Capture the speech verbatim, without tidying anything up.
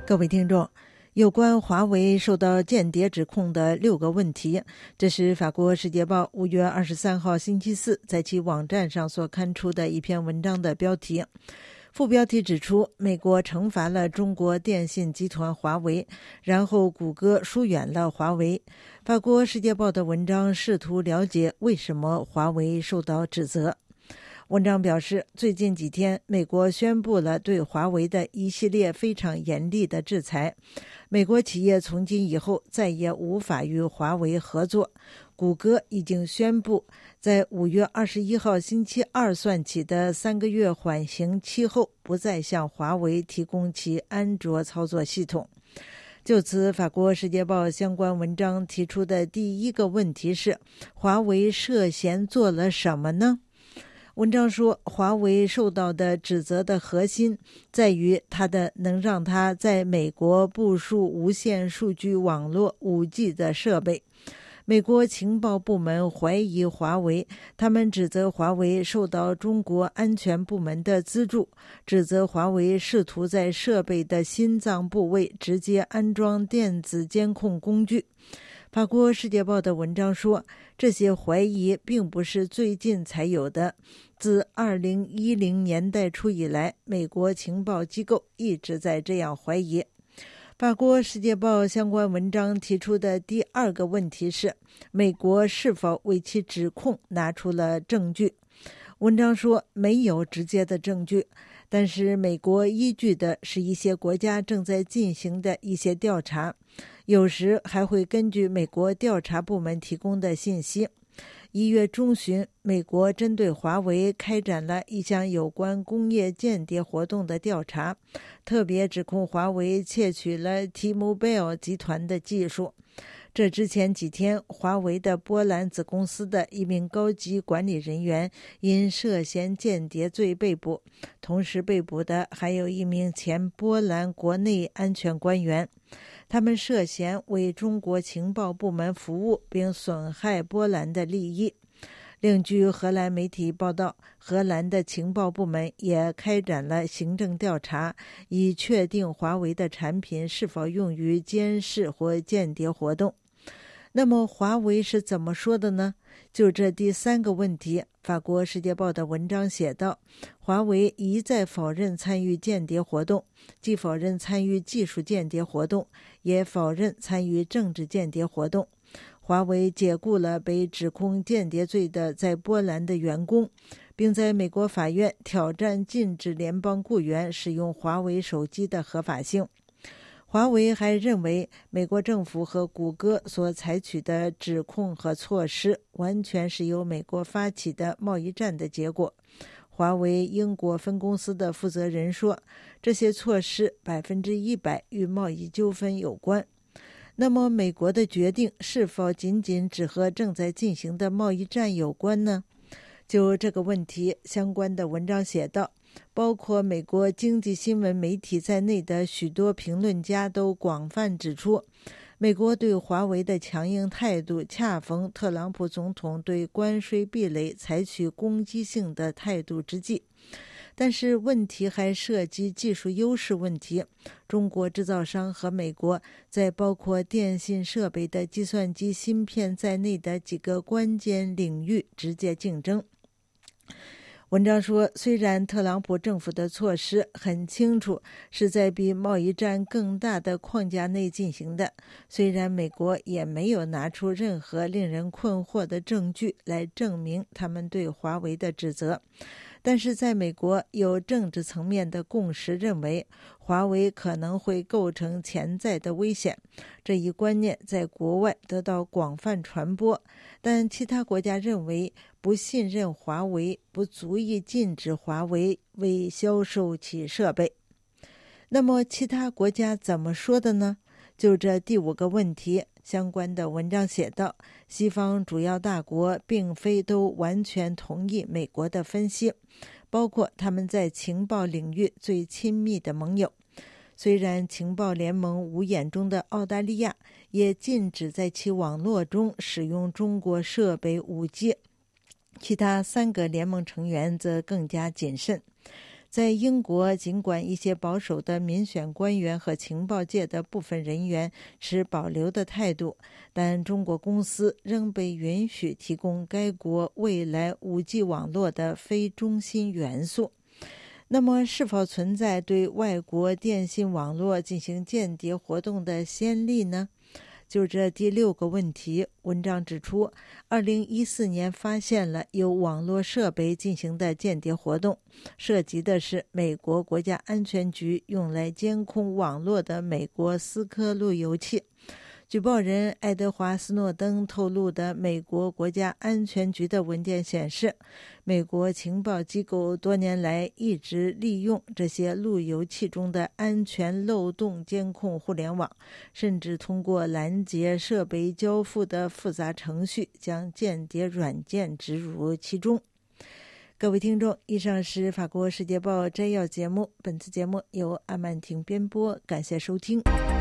各位听众，有关华为受到间谍指控的六个问题，这是法国《世界报》五月二十三号星期四在其网站上所刊出的一篇文章的标题。副标题指出，美国惩罚了中国电信集团华为，然后谷歌疏远了华为。法国《世界报》的文章试图了解为什么华为受到指责。文章表示，最近几天，美国宣布了对华为的一系列非常严厉的制裁。美国企业从今以后再也无法与华为合作。谷歌已经宣布，在五月二十一号星期二算起的三个月缓刑期后，不再向华为提供其安卓操作系统。就此，法国《世界报》相关文章提出的第一个问题是：华为涉嫌做了什么呢？文章说，华为受到的指责的核心在于它的能让它在美国部署无线数据网络 五 G 的设备。美国情报部门怀疑华为，他们指责华为受到中国安全部门的资助，指责华为试图在设备的心脏部位直接安装电子监控工具。法国《世界报》的文章说，这些怀疑并不是最近才有的，自二零一零年代初以来，美国情报机构一直在这样怀疑。法国《世界报》相关文章提出的第二个问题是，美国是否为其指控拿出了证据？文章说，没有直接的证据，但是美国依据的是一些国家正在进行的一些调查，有时还会根据美国调查部门提供的信息。一月中旬，美国针对华为开展了一项有关工业间谍活动的调查，特别指控华为窃取了 T-Mobile 集团的技术。这之前几天，华为的波兰子公司的一名高级管理人员因涉嫌间谍罪被捕，同时被捕的还有一名前波兰国内安全官员。他们涉嫌为中国情报部门服务并损害波兰的利益。另据荷兰媒体报道，荷兰的情报部门也开展了行政调查，以确定华为的产品是否用于监视或间谍活动。那么华为是怎么说的呢？就这第三个问题，法国《世界报》的文章写道，华为一再否认参与间谍活动，既否认参与技术间谍活动，也否认参与政治间谍活动。华为解雇了被指控间谍罪的在波兰的员工，并在美国法院挑战禁止联邦雇员使用华为手机的合法性。华为还认为，美国政府和谷歌所采取的指控和措施完全是由美国发起的贸易战的结果。华为英国分公司的负责人说，这些措施百分之一百与贸易纠纷有关。那么，美国的决定是否仅仅只和正在进行的贸易战有关呢？就这个问题，相关的文章写道，包括美国经济新闻媒体在内的许多评论家都广泛指出，美国对华为的强硬态度恰逢特朗普总统对关税壁垒采取攻击性的态度之际。但是问题还涉及技术优势问题，中国制造商和美国在包括电信设备的计算机芯片在内的几个关键领域直接竞争。文章说，虽然特朗普政府的措施很清楚是在比贸易战更大的框架内进行的，虽然美国也没有拿出任何令人困惑的证据来证明他们对华为的指责，但是在美国有政治层面的共识认为，华为可能会构成潜在的危险。这一观念在国外得到广泛传播，但其他国家认为不信任华为不足以禁止华为为销售其设备。那么其他国家怎么说的呢？就这第五个问题，相关的文章写道，西方主要大国并非都完全同意美国的分析，包括他们在情报领域最亲密的盟友。虽然情报联盟五眼中的澳大利亚也禁止在其网络中使用中国设备 五 G， 其他三个联盟成员则更加谨慎。 在英国，尽管一些保守的民选官员和情报界的部分人员持保留的态度，但中国公司仍被允许提供该国未来 五 G 网络的非中心元素。那么，是否存在对外国电信网络进行间谍活动的先例呢？就这第六个问题，文章指出，二零一四年发现了由网络设备进行的间谍活动，涉及的是美国国家安全局用来监控网络的美国思科路由器。举报人爱德华·斯诺登透露的美国国家安全局的文件显示，美国情报机构多年来一直利用这些路由器中的安全漏洞监控互联网，甚至通过拦截设备交付的复杂程序将间谍软件植入其中。各位听众，以上是法国世界报摘要节目，本次节目由阿曼婷编播，感谢收听。